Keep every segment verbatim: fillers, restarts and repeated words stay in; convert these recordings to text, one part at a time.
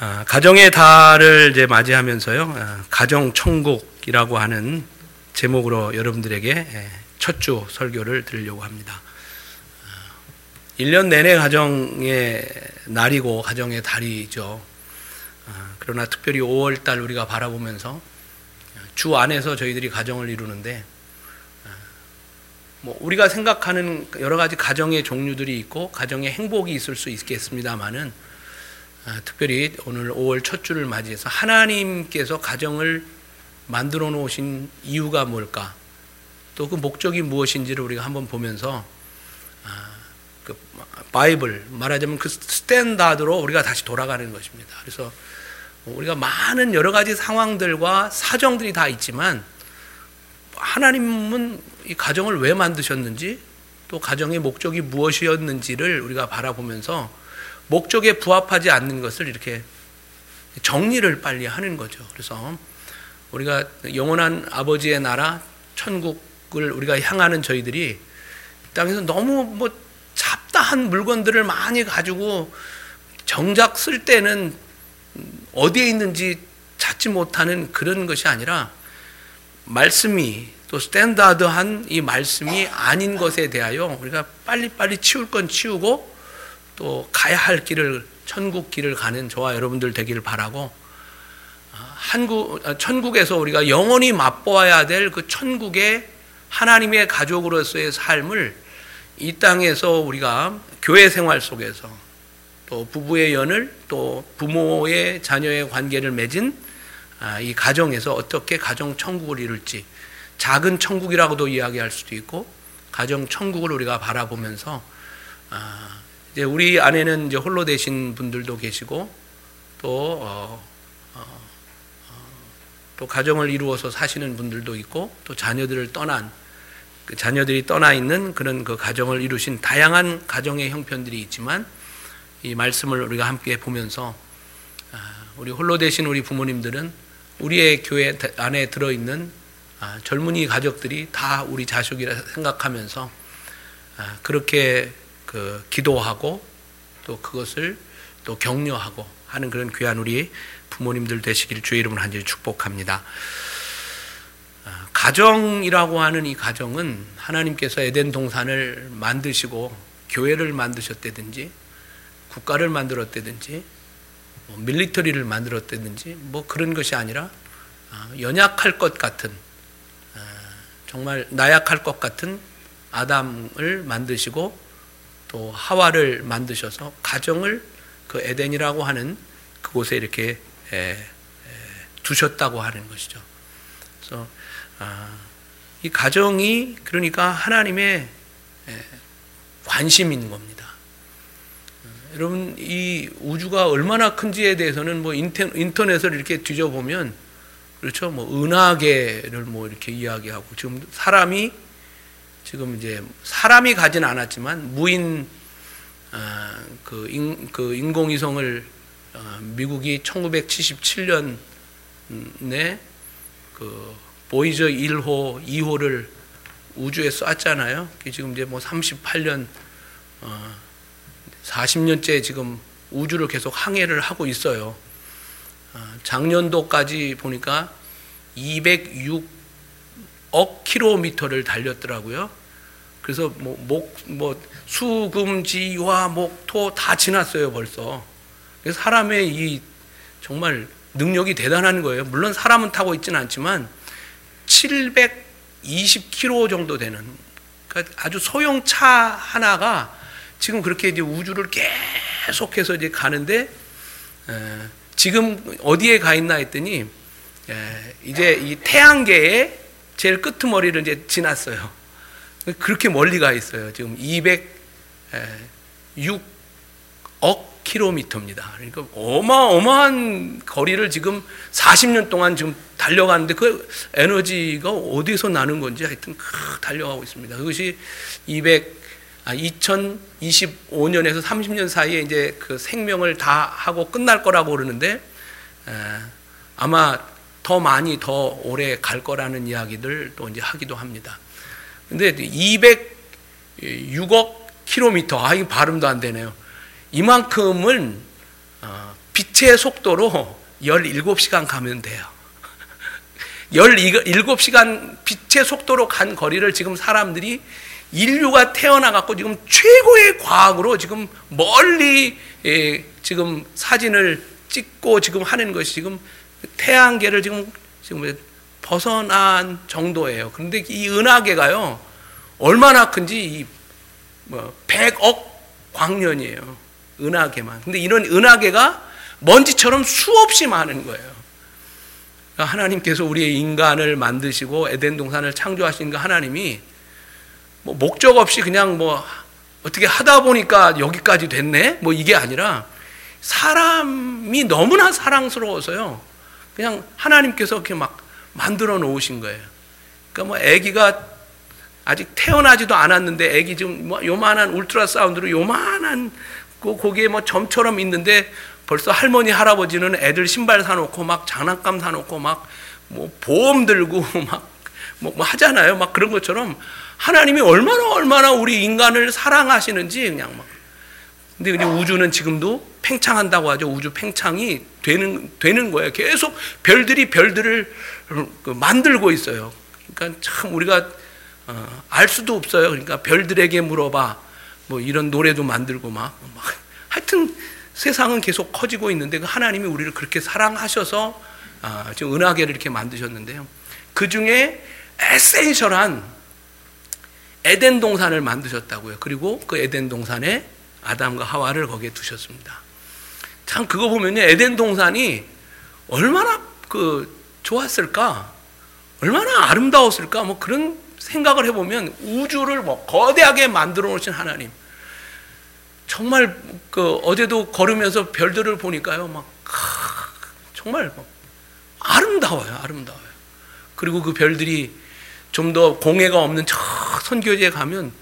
아, 가정의 달을 이제 맞이하면서요, 아, 가정천국이라고 하는 제목으로 여러분들에게 첫 주 설교를 드리려고 합니다. 아, 일 년 내내 가정의 날이고 가정의 달이죠. 아, 그러나 특별히 오월 달 우리가 바라보면서 주 안에서 저희들이 가정을 이루는데, 아, 뭐 우리가 생각하는 여러 가지 가정의 종류들이 있고 가정의 행복이 있을 수 있겠습니다만은, 아, 특별히 오늘 오월 첫 주를 맞이해서 하나님께서 가정을 만들어 놓으신 이유가 뭘까, 또 그 목적이 무엇인지를 우리가 한번 보면서 아, 그 바이블 말하자면 그 스탠다드로 우리가 다시 돌아가는 것입니다. 그래서 우리가 많은 여러 가지 상황들과 사정들이 다 있지만 하나님은 이 가정을 왜 만드셨는지, 또 가정의 목적이 무엇이었는지를 우리가 바라보면서 목적에 부합하지 않는 것을 이렇게 정리를 빨리 하는 거죠. 그래서 우리가 영원한 아버지의 나라 천국을 우리가 향하는 저희들이 땅에서 너무 뭐 잡다한 물건들을 많이 가지고 정작 쓸 때는 어디에 있는지 찾지 못하는 그런 것이 아니라, 말씀이 또 스탠다드한 이 말씀이 아닌 것에 대하여 우리가 빨리빨리 치울 건 치우고 또 가야 할 길을, 천국 길을 가는 저와 여러분들 되기를 바라고, 한국, 천국에서 우리가 영원히 맛보아야 될 그 천국의 하나님의 가족으로서의 삶을 이 땅에서 우리가 교회 생활 속에서, 또 부부의 연을, 또 부모의 자녀의 관계를 맺은 이 가정에서 어떻게 가정 천국을 이룰지, 작은 천국이라고도 이야기할 수도 있고 가정 천국을 우리가 바라보면서, 이제 우리 안에는 이제 홀로 되신 분들도 계시고, 또, 어, 어, 어, 또 가정을 이루어서 사시는 분들도 있고, 또 자녀들을 떠난, 그 자녀들이 떠나 있는 그런 그 가정을 이루신 다양한 가정의 형편들이 있지만, 이 말씀을 우리가 함께 보면서, 아, 우리 홀로 되신 우리 부모님들은 우리의 교회 안에 들어있는 아, 젊은이 가족들이 다 우리 자식이라 생각하면서 아, 그렇게 그 기도하고 또 그것을 또 격려하고 하는 그런 귀한 우리 부모님들 되시기를 주의 이름으로 간절히 축복합니다. 가정이라고 하는 이 가정은 하나님께서 에덴 동산을 만드시고 교회를 만드셨다든지 국가를 만들었다든지 뭐 밀리터리를 만들었다든지 뭐 그런 것이 아니라 연약할 것 같은, 정말 나약할 것 같은 아담을 만드시고 또 하와를 만드셔서 가정을 그 에덴이라고 하는 그곳에 이렇게 에, 에, 두셨다고 하는 것이죠. 그래서 아, 이 가정이 그러니까 하나님의 에, 관심인 겁니다. 어, 여러분, 이 우주가 얼마나 큰지에 대해서는 뭐 인터, 인터넷을 이렇게 뒤져보면, 그렇죠, 뭐 은하계를 뭐 이렇게 이야기하고, 지금 사람이 지금 이제 사람이 가진 않았지만 무인 어, 그, 인, 그 인공위성을 어, 미국이 천구백칠십칠 년에 그 보이저 일 호, 이 호를 우주에 쐈잖아요. 지금 이제 뭐 삼십팔 년, 어, 사십 년째 지금 우주를 계속 항해를 하고 있어요. 어, 작년도까지 보니까 이백육억 킬로미터를 달렸더라고요. 그래서 뭐, 목, 뭐, 수금지와 목토 다 지났어요, 벌써. 그래서 사람의 이 정말 능력이 대단한 거예요. 물론 사람은 타고 있지는 않지만 칠백이십 킬로미터 정도 되는, 그러니까 아주 소형차 하나가 지금 그렇게 이제 우주를 계속해서 이제 가는데, 에, 지금 어디에 가 있나 했더니, 에, 이제 이 태양계의 제일 끄트머리를 이제 지났어요. 그렇게 멀리 가 있어요. 지금 이백육억 킬로미터입니다. 그러니까 어마어마한 거리를 지금 사십 년 동안 지금 달려가는데, 그 에너지가 어디서 나는 건지 하여튼 달려가고 있습니다. 그것이 이천이십오 년에서 삼십 년 사이에 이제 그 생명을 다 하고 끝날 거라고 그러는데, 에, 아마 더 많이 더 오래 갈 거라는 이야기들 또 이제 하기도 합니다. 근데 이백육억 킬로미터, 아, 이 발음도 안 되네요. 이만큼은 어, 빛의 속도로 열일곱 시간 가면 돼요. 열일곱 시간 빛의 속도로 간 거리를 지금 사람들이 인류가 태어나갖고 지금 최고의 과학으로 지금 멀리 예, 지금 사진을 찍고 지금 하는 것이 지금 태양계를 지금 지금 벗어난 정도예요. 그런데 이 은하계가요 얼마나 큰지 이 뭐 백억 광년이에요. 은하계만. 근데 이런 은하계가 먼지처럼 수없이 많은 거예요. 그러니까 하나님께서 우리의 인간을 만드시고 에덴 동산을 창조하신 그 하나님이 뭐 목적 없이 그냥 뭐 어떻게 하다 보니까 여기까지 됐네? 뭐 이게 아니라 사람이 너무나 사랑스러워서요. 그냥 하나님께서 이렇게 막 만들어 놓으신 거예요. 그러니까 뭐 아기가 아직 태어나지도 않았는데 아기 지금 뭐 요만한 울트라 사운드로 요만한 그 거기에 뭐 점처럼 있는데 벌써 할머니 할아버지는 애들 신발 사놓고 막 장난감 사놓고 막 뭐 보험 들고 막 뭐 뭐 하잖아요. 막 그런 것처럼 하나님이 얼마나 얼마나 우리 인간을 사랑하시는지 그냥 막. 근데 우리 우주는 지금도 팽창한다고 하죠. 우주 팽창이 되는 되는 거예요. 계속 별들이 별들을 만들고 있어요. 그러니까 참 우리가 어, 알 수도 없어요. 그러니까 별들에게 물어봐. 뭐 이런 노래도 만들고 막, 막 하여튼 세상은 계속 커지고 있는데 하나님이 우리를 그렇게 사랑하셔서 아, 지금 은하계를 이렇게 만드셨는데요. 그 중에 에센셜한 에덴 동산을 만드셨다고요. 그리고 그 에덴 동산에 아담과 하와를 거기에 두셨습니다. 참 그거 보면요, 에덴 동산이 얼마나 그 좋았을까, 얼마나 아름다웠을까, 뭐 그런 생각을 해보면 우주를 뭐 거대하게 만들어 놓으신 하나님. 정말 그 어제도 걸으면서 별들을 보니까요, 막 정말 막 아름다워요, 아름다워요. 그리고 그 별들이 좀 더 공해가 없는 저 선교지에 가면,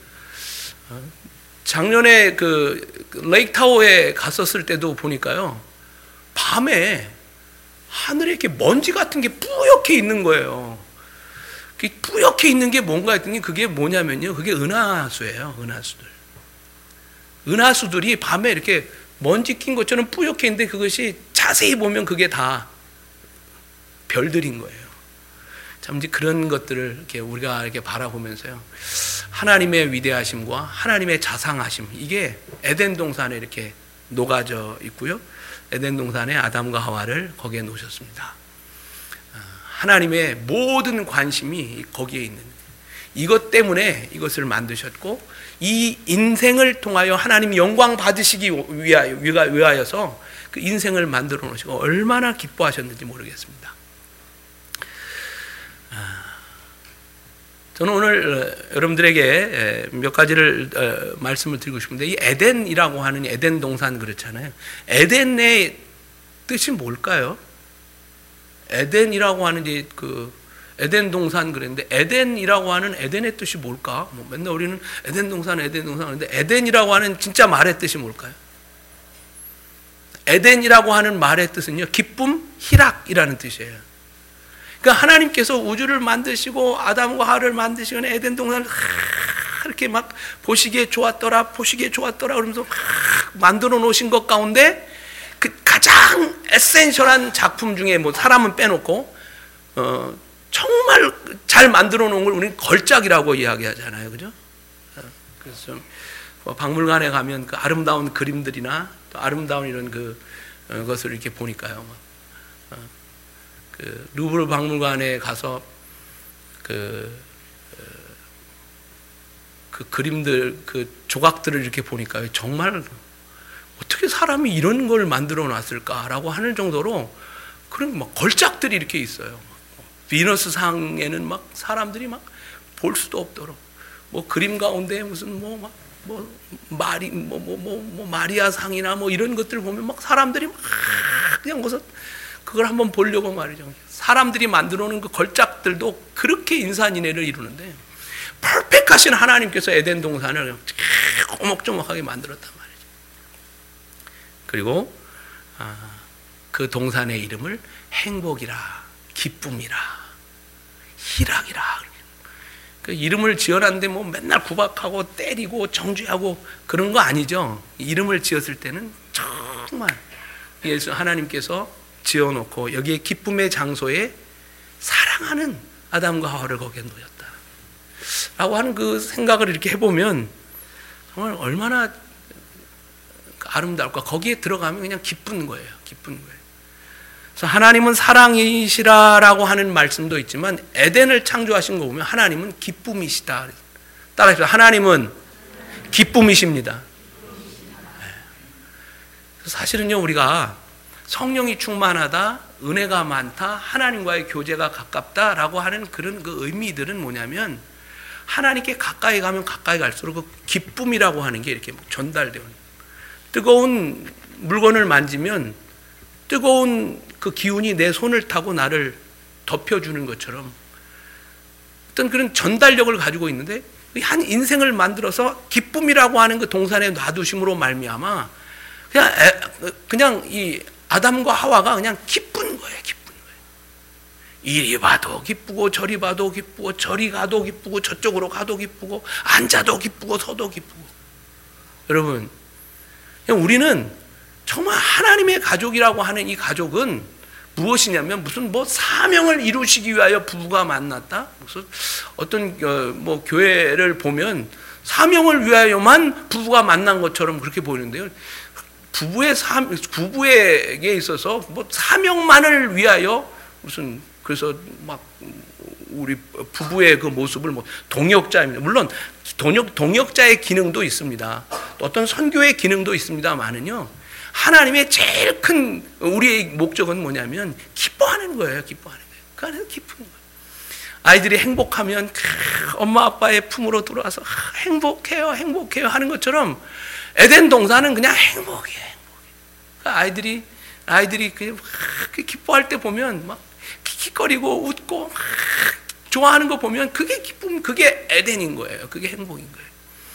작년에 그 레이크 타워에 갔었을 때도 보니까요, 밤에 하늘에 이렇게 먼지 같은 게 뿌옇게 있는 거예요. 뿌옇게 있는 게 뭔가 했더니 그게 뭐냐면요, 그게 은하수예요. 은하수들. 은하수들이 밤에 이렇게 먼지 낀 것처럼 뿌옇게 있는데 그것이 자세히 보면 그게 다 별들인 거예요. 참 이제 그런 것들을 이렇게 우리가 이렇게 바라보면서요, 하나님의 위대하심과 하나님의 자상하심, 이게 에덴 동산에 이렇게 녹아져 있고요. 에덴 동산에 아담과 하와를 거기에 놓으셨습니다. 하나님의 모든 관심이 거기에 있는, 이것 때문에 이것을 만드셨고, 이 인생을 통하여 하나님 영광 받으시기 위하여서 그 인생을 만들어 놓으시고 얼마나 기뻐하셨는지 모르겠습니다. 저는 오늘 여러분들에게 몇 가지를 말씀을 드리고 싶은데, 이 에덴이라고 하는 에덴 동산 그렇잖아요. 에덴의 뜻이 뭘까요? 에덴이라고 하는 이제 그 에덴 동산 그랬는데, 에덴이라고 하는 에덴의 뜻이 뭘까? 뭐 맨날 우리는 에덴 동산, 에덴 동산 하는데, 에덴이라고 하는 진짜 말의 뜻이 뭘까요? 에덴이라고 하는 말의 뜻은요, 기쁨, 희락이라는 뜻이에요. 그러니까 하나님께서 우주를 만드시고 아담과 하와를 만드시고 에덴 동산을 이렇게 막 보시기에 좋았더라, 보시기에 좋았더라 그러면서 만들어 놓으신 것 가운데 그 가장 에센셜한 작품 중에, 뭐 사람은 빼놓고 어, 정말 잘 만들어 놓은 걸 우리는 걸작이라고 이야기하잖아요, 그죠? 그래서 뭐 박물관에 가면 그 아름다운 그림들이나 또 아름다운 이런 그 어, 것을 이렇게 보니까요. 어, 그 루브르 박물관에 가서 그, 어, 그 그림들, 그 조각들을 이렇게 보니까요, 정말 어떻게 사람이 이런 걸 만들어 놨을까라고 하는 정도로 그런 막 걸작들이 이렇게 있어요. 비너스 상에는 막 사람들이 막 볼 수도 없도록, 뭐 그림 가운데 무슨 뭐 막 뭐 마리 뭐 뭐 뭐 뭐 마리아 상이나 뭐 이런 것들 보면 막 사람들이 막 그냥 거기서 그걸 한번 보려고 말이죠. 사람들이 만들어 놓은 그 걸작들도 그렇게 인산인해를 이루는데, 퍼펙트하신 하나님께서 에덴 동산을 조목조목하게 만들었단 말이죠. 그리고 아, 그 동산의 이름을 행복이라, 기쁨이라, 희락이라. 그 이름을 지어놨는데 뭐 맨날 구박하고 때리고 정죄하고 그런 거 아니죠. 이름을 지었을 때는 정말 예수 하나님께서 지어놓고 여기에 기쁨의 장소에 사랑하는 아담과 하와를 거기에 놓였다 라고 하는 그 생각을 이렇게 해보면 정말 얼마나 아름다울까. 거기에 들어가면 그냥 기쁜 거예요. 기쁜 거예요. 그래서 하나님은 사랑이시라라고 하는 말씀도 있지만 에덴을 창조하신 거 보면 하나님은 기쁨이시다. 따라서 하나님은 기쁨이십니다. 사실은요, 우리가 성령이 충만하다, 은혜가 많다, 하나님과의 교제가 가깝다라고 하는 그런 그 의미들은 뭐냐면 하나님께 가까이 가면 가까이 갈수록 그 기쁨이라고 하는 게 이렇게 전달되는, 뜨거운 물건을 만지면 뜨거운 그 기운이 내 손을 타고 나를 덮여주는 것처럼 어떤 그런 전달력을 가지고 있는데 한 인생을 만들어서 기쁨이라고 하는 그 동산에 놔두심으로 말미암아 그냥 애, 그냥 이 아담과 하와가 그냥 기쁜 거예요. 기쁜 거예요. 이리 봐도 기쁘고 저리 봐도 기쁘고 저리 가도 기쁘고 저쪽으로 가도 기쁘고 앉아도 기쁘고 서도 기쁘고. 여러분, 우리는 정말 하나님의 가족이라고 하는 이 가족은 무엇이냐면 무슨 뭐 사명을 이루시기 위하여 부부가 만났다. 무슨 어떤 뭐 교회를 보면 사명을 위하여만 부부가 만난 것처럼 그렇게 보이는데요. 부부의 사, 부부에게 있어서 뭐 사명만을 위하여 무슨 그래서 막 우리 부부의 그 모습을 뭐 동역자입니다. 물론 동역 동역자의 기능도 있습니다. 어떤 선교의 기능도 있습니다만은요. 하나님의 제일 큰 우리의 목적은 뭐냐면 기뻐하는 거예요. 기뻐하는 거예요. 그 안에서 기쁜 거예요. 아이들이 행복하면 엄마 아빠의 품으로 들어와서 행복해요, 행복해요 하는 것처럼 에덴 동산은 그냥 행복해, 행복해. 아이들이 아이들이 그냥 기뻐할 때 보면 막 킥킥거리고 웃고 좋아하는 거 보면 그게 기쁨, 그게 에덴인 거예요. 그게 행복인 거예요.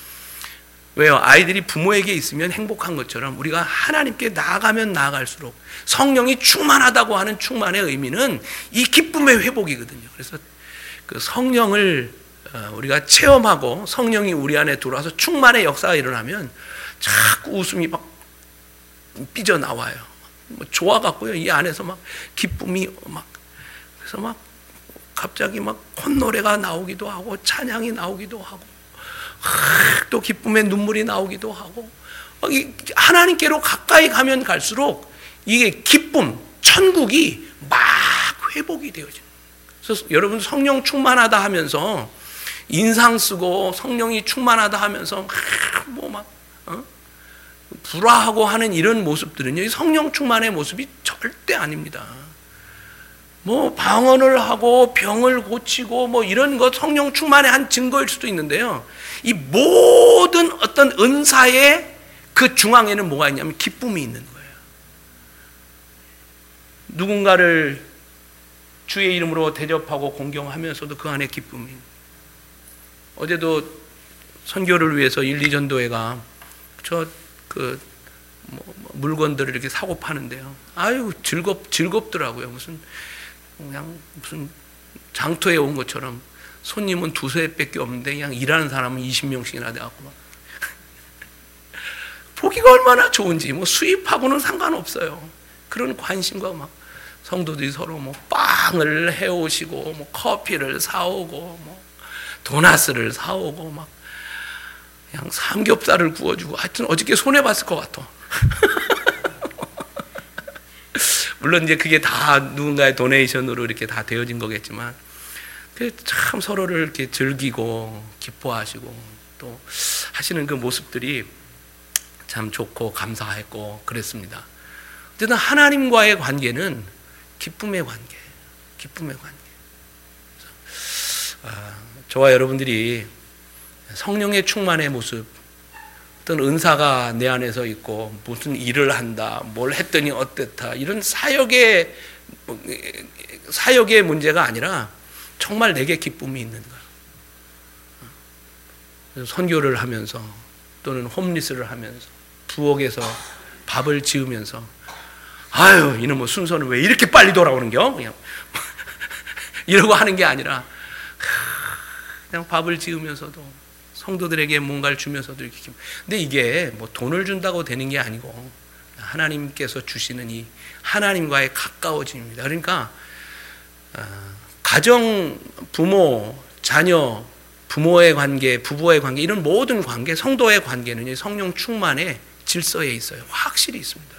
왜요? 아이들이 부모에게 있으면 행복한 것처럼 우리가 하나님께 나아가면 나아갈수록 성령이 충만하다고 하는 충만의 의미는 이 기쁨의 회복이거든요. 그래서 그 성령을 우리가 체험하고 성령이 우리 안에 들어와서 충만의 역사가 일어나면 자꾸 웃음이 막 삐져나와요. 뭐 좋아갖고요. 이 안에서 막 기쁨이 막, 그래서 막 갑자기 막 콧노래가 나오기도 하고 찬양이 나오기도 하고 또 기쁨의 눈물이 나오기도 하고 하나님께로 가까이 가면 갈수록 이게 기쁨, 천국이 막 회복이 되어져요. 그래서 여러분 성령 충만하다 하면서 인상 쓰고 성령이 충만하다 하면서 뭐 막 어? 불화하고 하는 이런 모습들은요, 성령 충만의 모습이 절대 아닙니다. 뭐 방언을 하고 병을 고치고 뭐 이런 것 성령 충만의 한 증거일 수도 있는데요. 이 모든 어떤 은사의 그 중앙에는 뭐가 있냐면 기쁨이 있는 거예요. 누군가를 주의 이름으로 대접하고 공경하면서도 그 안에 기쁨이. 어제도 선교를 위해서 일, 이 전도회가 저 그 뭐 물건들을 이렇게 사고 파는데요. 아유 즐겁 즐겁더라고요. 무슨 그냥 무슨 장터에 온 것처럼 손님은 두세 밖에 없는데 그냥 일하는 사람은 이십 명씩이나 돼갖고 막 보기가 얼마나 좋은지. 뭐 수입하고는 상관없어요. 그런 관심과 막 성도들이 서로 뭐 빵을 해오시고 뭐 커피를 사오고 뭐 도나스를 사오고 막 그냥 삼겹살을 구워주고 하여튼 어저께 손해봤을 것 같아. 물론 이제 그게 다 누군가의 도네이션으로 이렇게 다 되어진 거겠지만 참 서로를 이렇게 즐기고 기뻐하시고 또 하시는 그 모습들이 참 좋고 감사했고 그랬습니다. 어쨌든 하나님과의 관계는 기쁨의 관계, 기쁨의 관계. 아, 저와 여러분들이 성령의 충만의 모습, 어떤 은사가 내 안에서 있고 무슨 일을 한다, 뭘 했더니 어땠다 이런 사역의 사역의 문제가 아니라 정말 내게 기쁨이 있는 거야. 선교를 하면서 또는 홈리스를 하면서 부엌에서 밥을 지으면서 아유 이놈의 순서는 왜 이렇게 빨리 돌아오는겨? 그냥 이러고 하는 게 아니라 그냥 밥을 지으면서도 성도들에게 뭔가를 주면서도 이렇게. 근데 이게 뭐 돈을 준다고 되는 게 아니고 하나님께서 주시는 이 하나님과의 가까워짐입니다. 그러니까 가정, 부모, 자녀, 부모의 관계, 부부의 관계, 이런 모든 관계, 성도의 관계는 성령 충만의 질서에 있어요. 확실히 있습니다.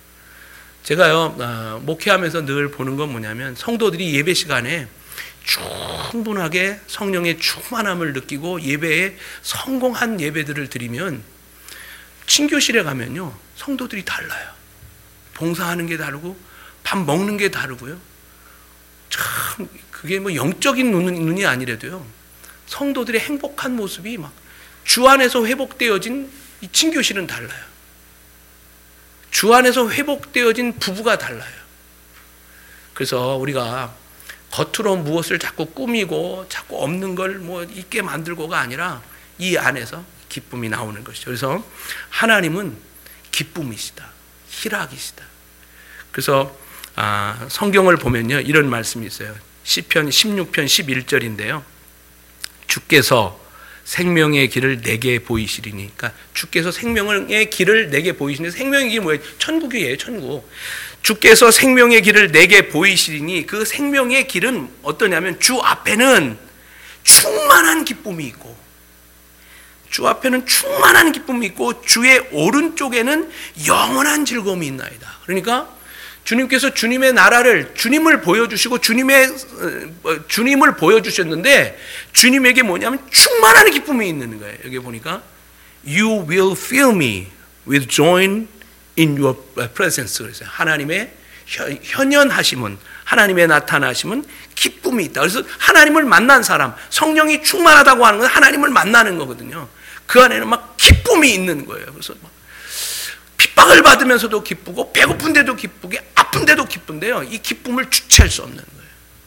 제가요, 목회하면서 늘 보는 건 뭐냐면, 성도들이 예배 시간에 충분하게 성령의 충만함을 느끼고 예배에 성공한 예배들을 드리면, 친교실에 가면요, 성도들이 달라요. 봉사하는 게 다르고, 밥 먹는 게 다르고요. 참, 그게 뭐 영적인 눈, 눈이 아니라도요, 성도들의 행복한 모습이 막 주 안에서 회복되어진 이 친교실은 달라요. 주 안에서 회복되어진 부부가 달라요. 그래서 우리가 겉으로 무엇을 자꾸 꾸미고 자꾸 없는 걸 뭐 있게 만들고가 아니라 이 안에서 기쁨이 나오는 것이죠. 그래서 하나님은 기쁨이시다. 희락이시다. 그래서 아, 성경을 보면요, 이런 말씀이 있어요. 시편 십육 편 십일 절인데요. 주께서 생명의 길을 내게 보이시리니, 그러니까 주께서 생명의 길을 내게 보이시니, 생명의 길이 뭐예요? 천국이에요, 천국. 주께서 생명의 길을 내게 보이시리니, 그 생명의 길은 어떠냐면 주 앞에는 충만한 기쁨이 있고, 주 앞에는 충만한 기쁨이 있고, 주의 오른쪽에는 영원한 즐거움이 있나이다. 그러니까 주님께서 주님의 나라를, 주님을 보여주시고 주님의 주님을 보여주셨는데, 주님에게 뭐냐면 충만한 기쁨이 있는 거예요. 여기 보니까 You will fill me with joy in your presence. 그래서 하나님의 현현하심은, 하나님의 나타나심은 기쁨이 있다. 그래서 하나님을 만난 사람, 성령이 충만하다고 하는 건 하나님을 만나는 거거든요. 그 안에는 막 기쁨이 있는 거예요. 그래서 막 핍박을 받으면서도 기쁘고, 배고픈데도 기쁘게, 아픈데도 기쁜데요, 이 기쁨을 주체할 수 없는 거예요.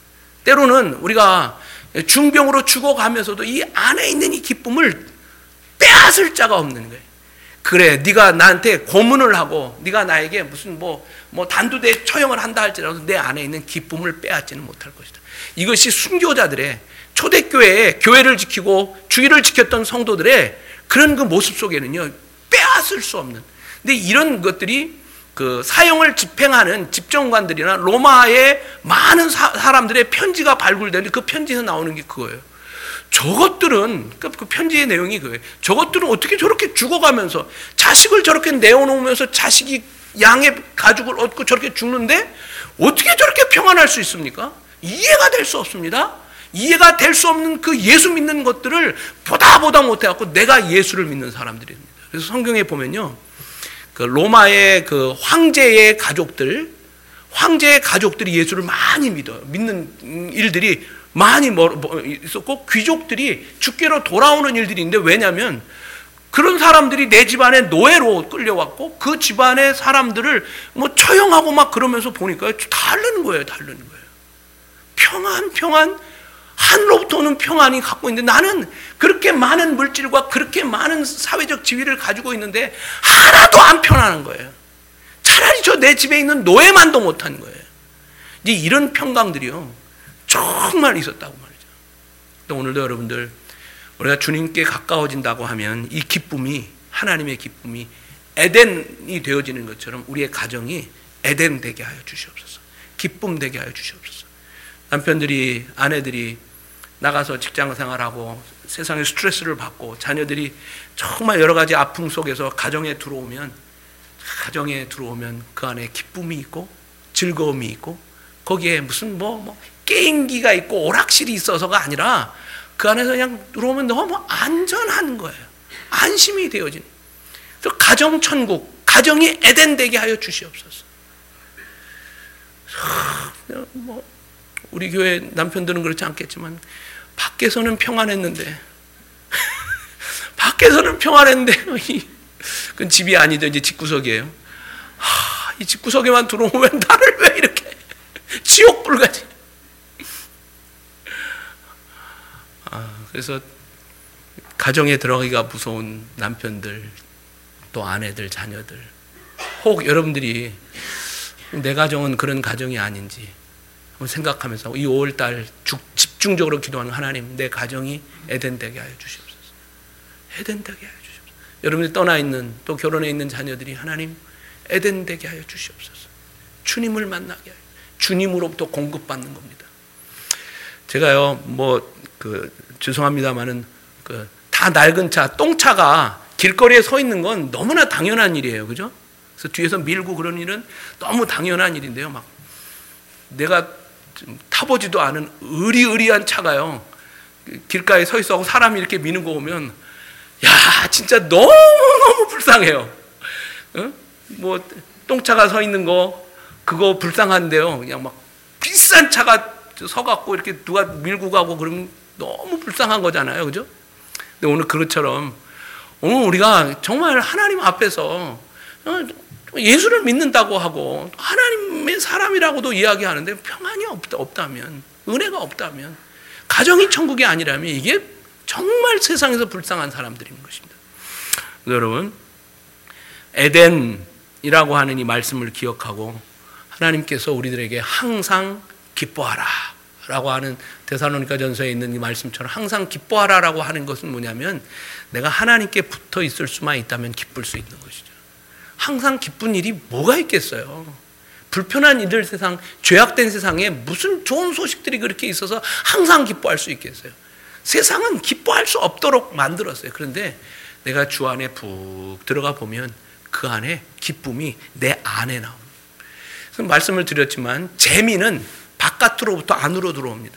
때로는 우리가 중병으로 죽어가면서도 이 안에 있는 이 기쁨을 빼앗을 자가 없는 거예요. 그래, 네가 나한테 고문을 하고 네가 나에게 무슨 뭐, 뭐 단두대 처형을 한다 할지라도 내 안에 있는 기쁨을 빼앗지는 못할 것이다. 이것이 순교자들의, 초대교회의 교회를 지키고 주의를 지켰던 성도들의 그런 그 모습 속에는요, 빼앗을 수 없는. 근데 이런 것들이 그 사형을 집행하는 집정관들이나 로마의 많은 사, 사람들의 편지가 발굴되는데, 그 편지에서 나오는 게 그거예요. 저것들은, 그 편지의 내용이 그거예요. 저것들은 어떻게 저렇게 죽어가면서 자식을 저렇게 내어놓으면서 자식이 양의 가죽을 얻고 저렇게 죽는데 어떻게 저렇게 평안할 수 있습니까? 이해가 될 수 없습니다. 이해가 될 수 없는 그 예수 믿는 것들을 보다 보다 못해갖고 내가 예수를 믿는 사람들입니다. 그래서 성경에 보면요, 그 로마의 그 황제의 가족들, 황제의 가족들이 예수를 많이 믿어요. 믿는 일들이 많이 있었고, 귀족들이 주께로 돌아오는 일들이 있는데, 왜냐하면 그런 사람들이 내 집안에 노예로 끌려왔고, 그 집안의 사람들을 뭐 처형하고 막 그러면서 보니까 다르는 거예요, 다르는 거예요. 평안, 평안, 하늘로부터 오는 평안이 갖고 있는데, 나는 그렇게 많은 물질과 그렇게 많은 사회적 지위를 가지고 있는데 하나도 안 편안한 거예요. 차라리 저 내 집에 있는 노예만도 못한 거예요. 이제 이런 평강들이요, 정말 있었다고 말이죠. 또 오늘도 여러분들, 우리가 주님께 가까워진다고 하면 이 기쁨이, 하나님의 기쁨이 에덴이 되어지는 것처럼 우리의 가정이 에덴 되게 하여 주시옵소서. 기쁨 되게 하여 주시옵소서. 남편들이, 아내들이 나가서 직장 생활하고 세상에 스트레스를 받고 자녀들이 정말 여러 가지 아픔 속에서 가정에 들어오면, 가정에 들어오면 그 안에 기쁨이 있고 즐거움이 있고, 거기에 무슨 뭐, 뭐 게임기가 있고 오락실이 있어서가 아니라 그 안에서 그냥 들어오면 너무 안전한 거예요. 안심이 되어진. 그래서 가정 천국, 가정이 에덴 되게 하여 주시옵소서. 뭐 우리 교회 남편들은 그렇지 않겠지만 밖에서는 평안했는데 밖에서는 평안했는데 그건 집이 아니죠. 이제 집구석이에요. 하, 이 집구석에만 들어오면 나를 왜 이렇게 지옥불같이. 아, 그래서 가정에 들어가기가 무서운 남편들, 또 아내들, 자녀들, 혹 여러분들이 내 가정은 그런 가정이 아닌지 한번 생각하면서 이 오월달 집중적으로 기도하는, 하나님, 내 가정이 에덴 되게 하여 주시옵소서. 에덴 되게 하여 주시옵소서. 여러분이 떠나 있는, 또 결혼해 있는 자녀들이 하나님 에덴 되게 하여 주시옵소서. 주님을 만나게 하여, 주님으로부터 공급받는 겁니다. 제가요, 뭐 그 죄송합니다만은 그 다 낡은 차, 똥차가 길거리에 서 있는 건 너무나 당연한 일이에요, 그죠? 그래서 뒤에서 밀고 그런 일은 너무 당연한 일인데요. 막 내가 타보지도 않은 의리의리한 차가요, 길가에 서 있어 하고 사람이 이렇게 미는 거 보면, 야, 진짜 너무너무 불쌍해요. 어? 뭐 똥차가 서 있는 거 그거 불쌍한데요, 그냥 막 비싼 차가 서갖고 이렇게 누가 밀고 가고 그러면 너무 불쌍한 거잖아요, 그죠? 근데 오늘 그것처럼 오늘 우리가 정말 하나님 앞에서 예수를 믿는다고 하고 하나님의 사람이라고도 이야기하는데 평안이 없다, 없다면, 은혜가 없다면, 가정이 천국이 아니라면 이게 정말 세상에서 불쌍한 사람들인 것입니다. 여러분, 에덴이라고 하는 이 말씀을 기억하고 하나님께서 우리들에게 항상 기뻐하라 라고 하는 데살로니가전서에 있는 이 말씀처럼 항상 기뻐하라 라고 하는 것은 뭐냐면, 내가 하나님께 붙어 있을 수만 있다면 기쁠 수 있는 것이죠. 항상 기쁜 일이 뭐가 있겠어요? 불편한 일들 세상, 죄악된 세상에 무슨 좋은 소식들이 그렇게 있어서 항상 기뻐할 수 있겠어요? 세상은 기뻐할 수 없도록 만들었어요. 그런데 내가 주 안에 푹 들어가 보면 그 안에 기쁨이 내 안에 나옵니다. 그래서 말씀을 드렸지만 재미는 바깥으로부터 안으로 들어옵니다.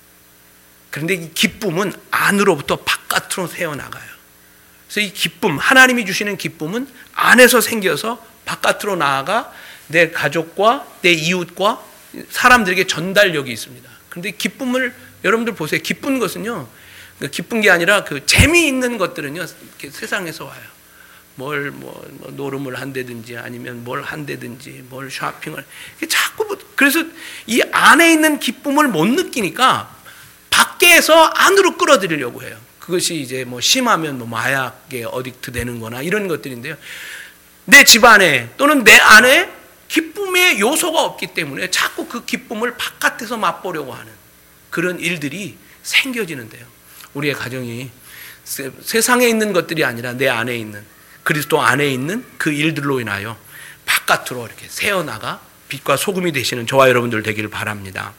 그런데 이 기쁨은 안으로부터 바깥으로 새어나가요. 그래서 이 기쁨, 하나님이 주시는 기쁨은 안에서 생겨서 바깥으로 나아가 내 가족과 내 이웃과 사람들에게 전달력이 있습니다. 그런데 기쁨을 여러분들 보세요. 기쁜 것은요, 기쁜 게 아니라 그 재미있는 것들은요, 세상에서 와요. 뭘, 뭐, 뭐 노름을 한다든지 아니면 뭘 한다든지 뭘 쇼핑을 자꾸 뭐, 그래서 이 안에 있는 기쁨을 못 느끼니까 밖에서 안으로 끌어들이려고 해요. 그것이 이제 뭐 심하면 뭐 마약에 어딕트 되는 거나 이런 것들인데요. 내 집 안에 또는 내 안에 기쁨의 요소가 없기 때문에 자꾸 그 기쁨을 바깥에서 맛보려고 하는 그런 일들이 생겨지는데요. 우리의 가정이 세, 세상에 있는 것들이 아니라 내 안에 있는, 그리스도 안에 있는 그 일들로 인하여 바깥으로 이렇게 새어나가 빛과 소금이 되시는 저와 여러분들 되기를 바랍니다.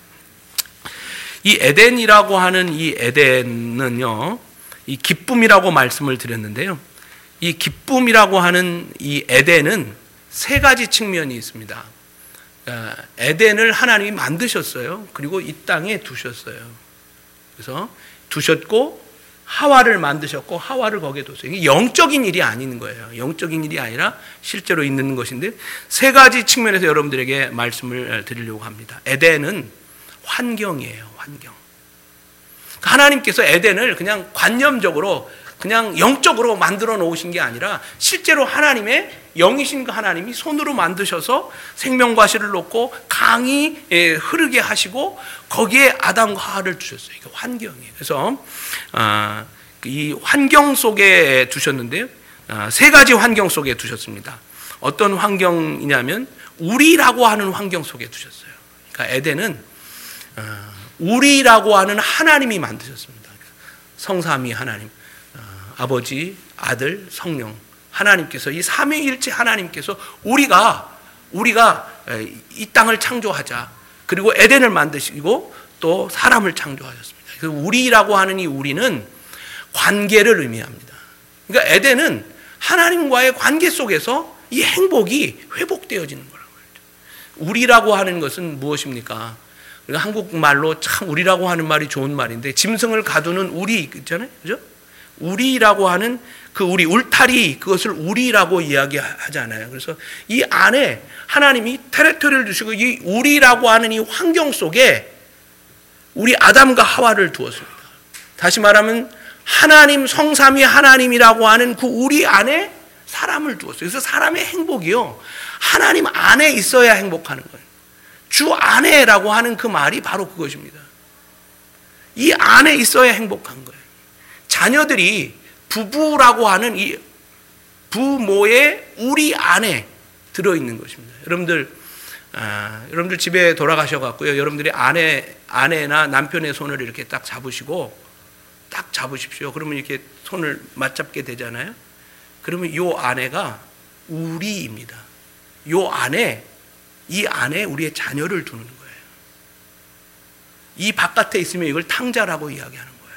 이 에덴이라고 하는 이 에덴은요, 이 기쁨이라고 말씀을 드렸는데요. 이 기쁨이라고 하는 이 에덴은 세 가지 측면이 있습니다. 에덴을 하나님이 만드셨어요. 그리고 이 땅에 두셨어요. 그래서 두셨고 하와를 만드셨고 하와를 거기에 뒀어요. 이게 영적인 일이 아닌 거예요. 영적인 일이 아니라 실제로 있는 것인데 세 가지 측면에서 여러분들에게 말씀을 드리려고 합니다. 에덴은 환경이에요. 환경. 하나님께서 에덴을 그냥 관념적으로 그냥 영적으로 만들어 놓으신 게 아니라 실제로 하나님의 영이신 그 하나님이 손으로 만드셔서 생명과실을 놓고 강이 흐르게 하시고 거기에 아담과 하와를 두셨어요. 이게 환경이에요. 그래서 이 환경 속에 두셨는데요. 세 가지 환경 속에 두셨습니다. 어떤 환경이냐면 우리라고 하는 환경 속에 두셨어요. 그러니까 에덴은 우리라고 하는 하나님이 만드셨습니다. 성삼위 하나님, 아버지, 아들, 성령 하나님께서, 이 삼위일체 하나님께서 우리가 우리가 이 땅을 창조하자, 그리고 에덴을 만드시고 또 사람을 창조하셨습니다. 그래서 우리라고 하는 이 우리는 관계를 의미합니다. 그러니까 에덴은 하나님과의 관계 속에서 이 행복이 회복되어지는 거라고 그러죠. 우리라고 하는 것은 무엇입니까? 우리가 한국말로 참 우리라고 하는 말이 좋은 말인데, 짐승을 가두는 우리 있잖아요, 그죠? 우리라고 하는 그 우리 울타리, 그것을 우리라고 이야기하잖아요. 그래서 이 안에 하나님이 테리토리를 주시고 이 우리라고 하는 이 환경 속에 우리 아담과 하와를 두었습니다. 다시 말하면 하나님, 성삼위 하나님이라고 하는 그 우리 안에 사람을 두었어요. 그래서 사람의 행복이요, 하나님 안에 있어야 행복하는 거예요. 주 안에라고 하는 그 말이 바로 그것입니다. 이 안에 있어야 행복한 거예요. 자녀들이 부부라고 하는 이 부모의 우리 안에 들어있는 것입니다. 여러분들, 아, 여러분들 집에 돌아가셔갖고요, 여러분들이 아내, 아내나 남편의 손을 이렇게 딱 잡으시고, 딱 잡으십시오. 그러면 이렇게 손을 맞잡게 되잖아요. 그러면 이 아내가 우리입니다. 요 안에, 이 안에 우리의 자녀를 두는 거예요. 이 바깥에 있으면 이걸 탕자라고 이야기하는 거예요.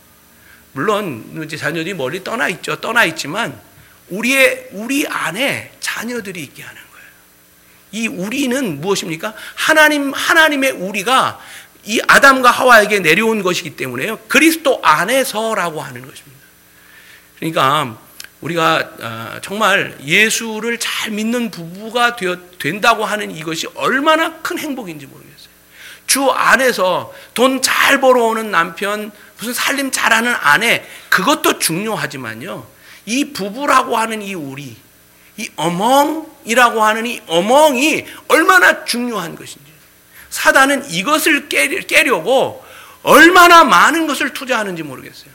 물론 이제 자녀들이 멀리 떠나 있죠. 떠나 있지만 우리의 우리 안에 자녀들이 있게 하는 거예요. 이 우리는 무엇입니까? 하나님 하나님의 우리가 이 아담과 하와에게 내려온 것이기 때문에요. 그리스도 안에서라고 하는 것입니다. 그러니까 우리가 정말 예수를 잘 믿는 부부가 된다고 하는 이것이 얼마나 큰 행복인지 모르겠어요. 주 안에서 돈 잘 벌어오는 남편, 무슨 살림 잘하는 아내, 그것도 중요하지만요, 이 부부라고 하는 이 우리, 이 어멍이라고 하는 이 어멍이 얼마나 중요한 것인지. 사단은 이것을 깨려고 얼마나 많은 것을 투자하는지 모르겠어요.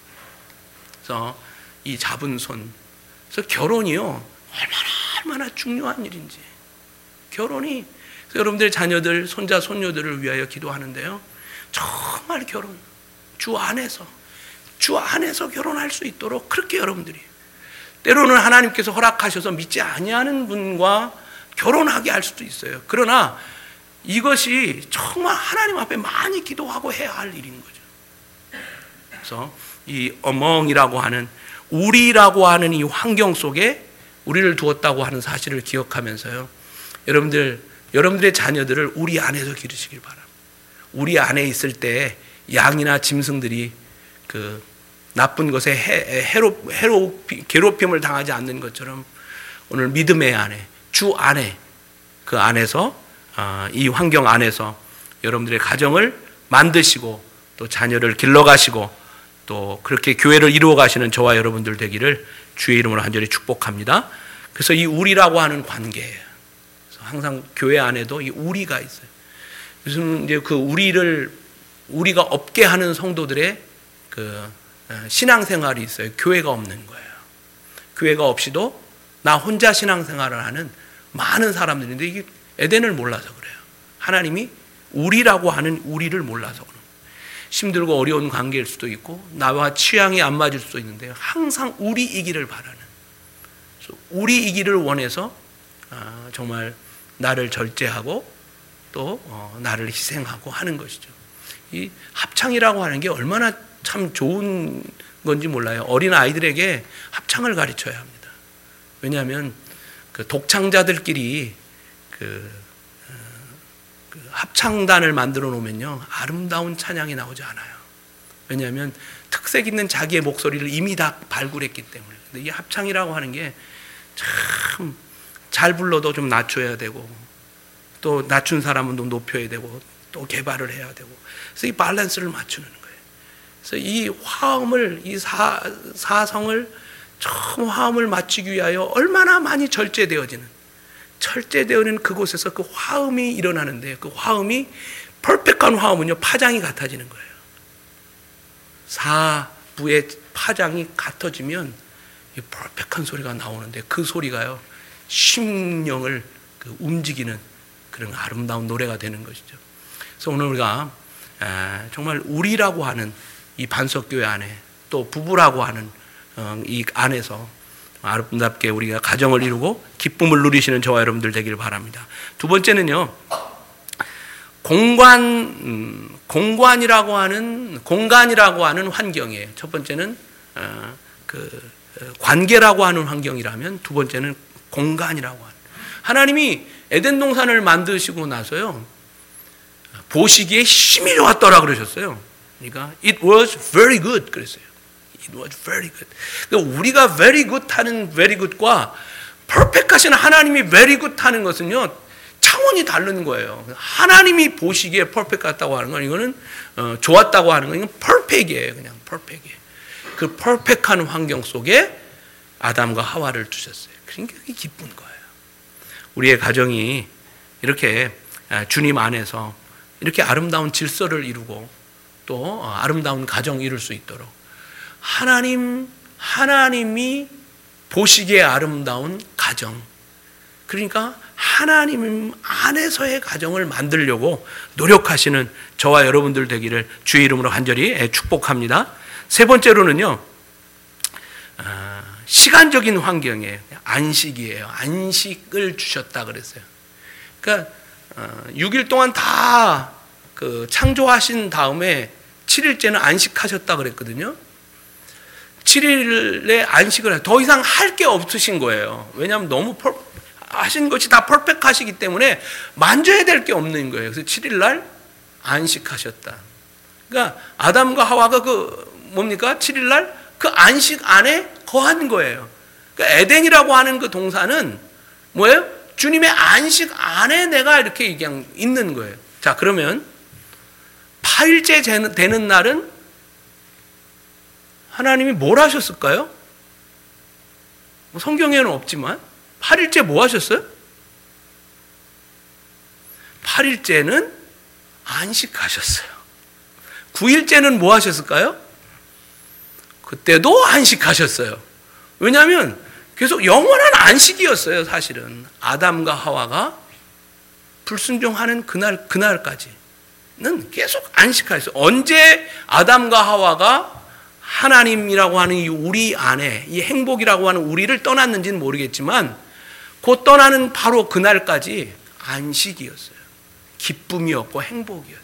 그래서 이 잡은 손, 그래서 결혼이요, 얼마나 얼마나 중요한 일인지. 결혼이, 그래서 여러분들의 자녀들, 손자, 손녀들을 위하여 기도하는데요, 정말 결혼, 주 안에서, 주 안에서 결혼할 수 있도록 그렇게 여러분들이, 때로는 하나님께서 허락하셔서 믿지 아니하는 분과 결혼하게 할 수도 있어요. 그러나 이것이 정말 하나님 앞에 많이 기도하고 해야 할 일인 거죠. 그래서 이 어멍이라고 하는, 우리라고 하는 이 환경 속에 우리를 두었다고 하는 사실을 기억하면서요, 여러분들, 여러분들의 자녀들을 우리 안에서 기르시길 바랍니다. 우리 안에 있을 때 양이나 짐승들이 그 나쁜 것에 해, 해로, 해로, 괴롭힘을 당하지 않는 것처럼 오늘 믿음의 안에, 주 안에, 그 안에서, 어, 이 환경 안에서 여러분들의 가정을 만드시고 또 자녀를 길러가시고 또 그렇게 교회를 이루어 가시는 저와 여러분들 되기를 주의 이름으로 간절히 축복합니다. 그래서 이 우리라고 하는 관계예요. 그래서 항상 교회 안에도 이 우리가 있어요. 요즘 이제 그 우리를, 우리가 없게 하는 성도들의 그 신앙생활이 있어요. 교회가 없는 거예요. 교회가 없이도 나 혼자 신앙생활을 하는 많은 사람들인데, 이게 에덴을 몰라서 그래요. 하나님이 우리라고 하는 우리를 몰라서 그래요. 힘들고 어려운 관계일 수도 있고 나와 취향이 안 맞을 수도 있는데요, 항상 우리이기를 바라는, 우리이기를 원해서 정말 나를 절제하고 또 나를 희생하고 하는 것이죠. 이 합창이라고 하는 게 얼마나 참 좋은 건지 몰라요. 어린 아이들에게 합창을 가르쳐야 합니다. 왜냐하면 그 독창자들끼리 그, 어, 그 합창단을 만들어 놓으면요, 아름다운 찬양이 나오지 않아요. 왜냐하면 특색 있는 자기의 목소리를 이미 다 발굴했기 때문에. 근데 이 합창이라고 하는 게 참 잘 불러도 좀 낮춰야 되고, 또 낮춘 사람은 또 높여야 되고, 또 개발을 해야 되고, 그래서 이 밸런스를 맞추는 거예요. 그래서 이 화음을, 이 사, 사성을 처음 화음을 맞추기 위하여 얼마나 많이 절제되어지는, 철제되어지는 그곳에서 그 화음이 일어나는데, 그 화음이, 퍼펙트한 화음은요, 파장이 같아지는 거예요. 사부의 파장이 같아지면 이 퍼펙트한 소리가 나오는데, 그 소리가요, 심령을 그 움직이는 그런 아름다운 노래가 되는 것이죠. 그래서 오늘 우리가 정말 우리라고 하는 이 반석교회 안에, 또 부부라고 하는 이 안에서 아름답게 우리가 가정을 이루고 기쁨을 누리시는 저와 여러분들 되기를 바랍니다. 두 번째는요, 공간, 공간이라고 하는, 공간이라고 하는 환경이에요. 첫 번째는 그 관계라고 하는 환경이라면, 두 번째는 공간이라고 하는. 하나님이 에덴 동산을 만드시고 나서요, 보시기에 힘이 좋았더라 그러셨어요. 그러니까 it was very good 그랬어요. It was very good. 그러니까 우리가 very good 하는 very good과 perfect 하시는 하나님이 very good 하는 것은요, 차원이 다른 거예요. 하나님이 보시기에 perfect 같다고 하는 건, 이거는 어, 좋았다고 하는 건, 이건 perfect이에요. 그냥 perfec이에요. 그 perfect한 환경 속에 아담과 하와를 두셨어요. 그러니까 그게 기쁜 거예요. 우리의 가정이 이렇게 주님 안에서 이렇게 아름다운 질서를 이루고 또 아름다운 가정 이룰 수 있도록, 하나님, 하나님이 보시기에 아름다운 가정, 그러니까 하나님 안에서의 가정을 만들려고 노력하시는 저와 여러분들 되기를 주의 이름으로 간절히 축복합니다. 세 번째로는요, 시간적인 환경이에요. 안식이에요. 안식을 주셨다 그랬어요. 그러니까 육 일 동안 다 그 창조하신 다음에 칠 일째는 안식하셨다 그랬거든요. 칠 일에 안식을 더 이상 할 게 없으신 거예요. 왜냐하면 너무 퍼, 하신 것이 다 퍼펙트하시기 때문에 만져야 될 게 없는 거예요. 그래서 칠 일 날 안식하셨다. 그러니까 아담과 하와가 그 뭡니까? 칠 일 날 그 안식 안에 거한 거예요. 그러니까 에덴이라고 하는 그 동사는 뭐예요? 주님의 안식 안에 내가 이렇게 그냥 있는 거예요. 자, 그러면 팔 일째 되는 날은 하나님이 뭘 하셨을까요? 뭐 성경에는 없지만 팔 일째 뭐 하셨어요? 팔 일째는 안식하셨어요. 구 일째는 뭐 하셨을까요? 그때도 안식하셨어요. 왜냐하면 계속 영원한 안식이었어요. 사실은 아담과 하와가 불순종하는 그날 그날까지는 계속 안식하셨어요. 언제 아담과 하와가 하나님이라고 하는 이 우리 안에 이 행복이라고 하는 우리를 떠났는지는 모르겠지만 곧 떠나는 바로 그날까지 안식이었어요. 기쁨이었고 행복이었어요.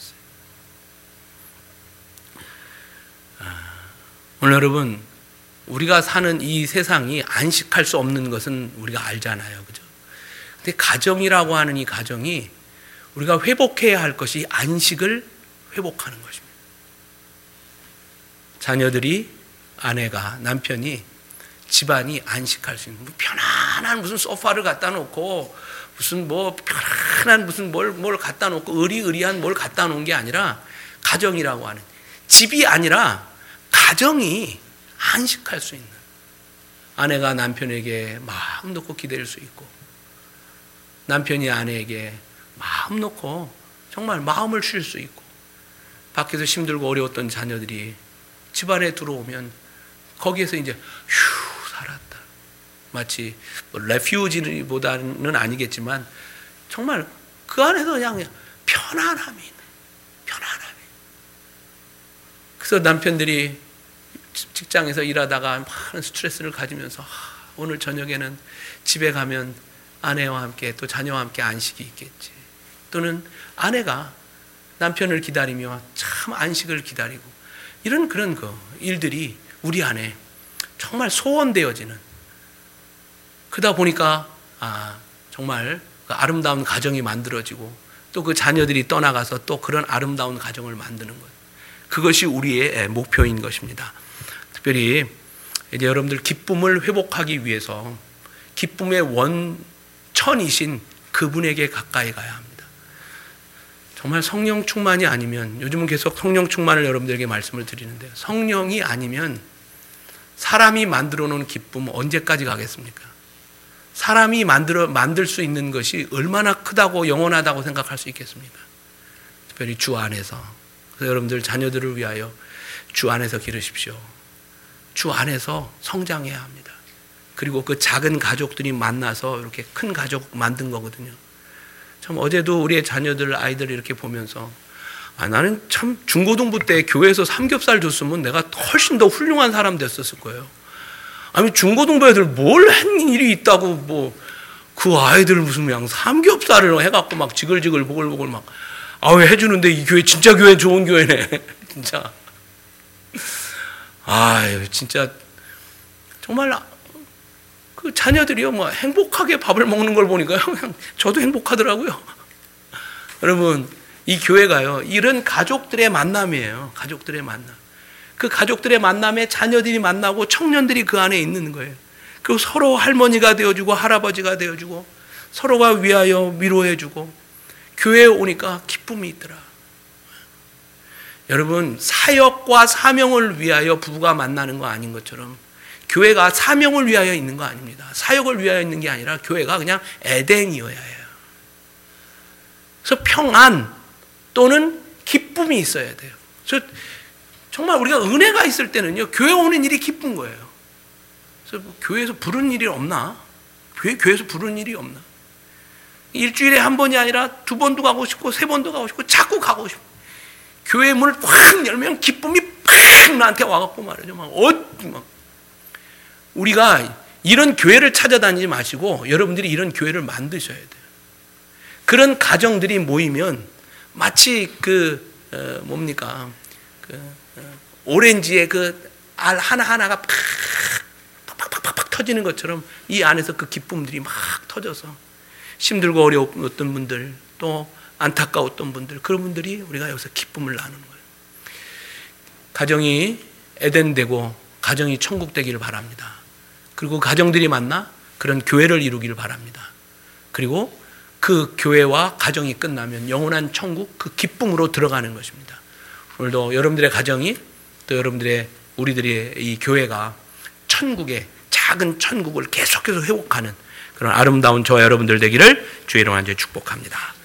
오늘 여러분, 우리가 사는 이 세상이 안식할 수 없는 것은 우리가 알잖아요. 그죠? 근데 가정이라고 하는 이 가정이 우리가 회복해야 할 것이 안식을 회복하는 것입니다. 자녀들이, 아내가, 남편이, 집안이 안식할 수 있는 편안한 무슨 소파를 갖다 놓고 무슨 뭐 편안한 무슨 뭘, 뭘 갖다 놓고 의리의리한 뭘 갖다 놓은 게 아니라 가정이라고 하는 집이 아니라 가정이 안식할 수 있는, 아내가 남편에게 마음 놓고 기댈 수 있고 남편이 아내에게 마음 놓고 정말 마음을 쉴 수 있고, 밖에서 힘들고 어려웠던 자녀들이 집안에 들어오면 거기에서 이제 휴 살았다, 마치 뭐 레퓨지보다는 아니겠지만 정말 그 안에서 그냥 편안함이 있는, 편안함이. 그래서 남편들이 직장에서 일하다가 많은 스트레스를 가지면서 아, 오늘 저녁에는 집에 가면 아내와 함께 또 자녀와 함께 안식이 있겠지, 또는 아내가 남편을 기다리며 참 안식을 기다리고, 이런 그런 그 일들이 우리 안에 정말 소원되어지는, 그러다 보니까 아, 정말 그 아름다운 가정이 만들어지고 또 그 자녀들이 떠나가서 또 그런 아름다운 가정을 만드는 것, 그것이 우리의 목표인 것입니다. 특별히 이제 여러분들 기쁨을 회복하기 위해서 기쁨의 원천이신 그분에게 가까이 가야 합니다. 정말 성령 충만이 아니면, 요즘은 계속 성령 충만을 여러분들에게 말씀을 드리는데요, 성령이 아니면 사람이 만들어 놓은 기쁨 언제까지 가겠습니까? 사람이 만들어, 만들 수 있는 것이 얼마나 크다고 영원하다고 생각할 수 있겠습니까? 특별히 주 안에서. 그래서 여러분들 자녀들을 위하여 주 안에서 기르십시오. 주 안에서 성장해야 합니다. 그리고 그 작은 가족들이 만나서 이렇게 큰 가족 만든 거거든요. 참 어제도 우리의 자녀들, 아이들 이렇게 보면서 아, 나는 참 중고등부 때 교회에서 삼겹살 줬으면 내가 훨씬 더 훌륭한 사람 됐었을 거예요. 아니 중고등부 애들 뭘 한 일이 있다고 뭐 그 아이들 무슨 그냥 삼겹살을 해갖고 막 지글지글 보글보글 막 아우 해주는데 이 교회 진짜 교회 좋은 교회네. 진짜. 아유 진짜 정말 그 자녀들이요 뭐 행복하게 밥을 먹는 걸 보니까요 그냥 저도 행복하더라고요. 여러분 이 교회가요 이런 가족들의 만남이에요. 가족들의 만남. 그 가족들의 만남에 자녀들이 만나고 청년들이 그 안에 있는 거예요. 그리고 서로 할머니가 되어주고 할아버지가 되어주고 서로가 위하여 위로해주고 교회에 오니까 기쁨이 있더라. 여러분 사역과 사명을 위하여 부부가 만나는 거 아닌 것처럼 교회가 사명을 위하여 있는 거 아닙니다. 사역을 위하여 있는 게 아니라 교회가 그냥 에덴이어야 해요. 그래서 평안 또는 기쁨이 있어야 돼요. 그래서 정말 우리가 은혜가 있을 때는요 교회 오는 일이 기쁜 거예요. 그래서 뭐 교회에서 부르는 일이 없나? 교회, 교회에서 부르는 일이 없나? 일주일에 한 번이 아니라 두 번도 가고 싶고 세 번도 가고 싶고 자꾸 가고 싶고 교회 문을 확 열면 기쁨이 팍 나한테 와갖고 말이죠. 막, 어, 막 우리가 이런 교회를 찾아다니지 마시고 여러분들이 이런 교회를 만드셔야 돼요. 그런 가정들이 모이면 마치 그 어, 뭡니까 그 어, 오렌지의 그 알 하나 하나가 팍팍팍팍 터지는 것처럼 이 안에서 그 기쁨들이 막 터져서 힘들고 어려웠던 분들 또 안타까웠던 분들 그런 분들이 우리가 여기서 기쁨을 나누는 거예요. 가정이 에덴 되고 가정이 천국 되기를 바랍니다. 그리고 가정들이 만나 그런 교회를 이루기를 바랍니다. 그리고 그 교회와 가정이 끝나면 영원한 천국 그 기쁨으로 들어가는 것입니다. 오늘도 여러분들의 가정이 또 여러분들의 우리들의 이 교회가 천국의 작은 천국을 계속해서 회복하는 그런 아름다운 저와 여러분들 되기를 주의 이름으로 축복합니다.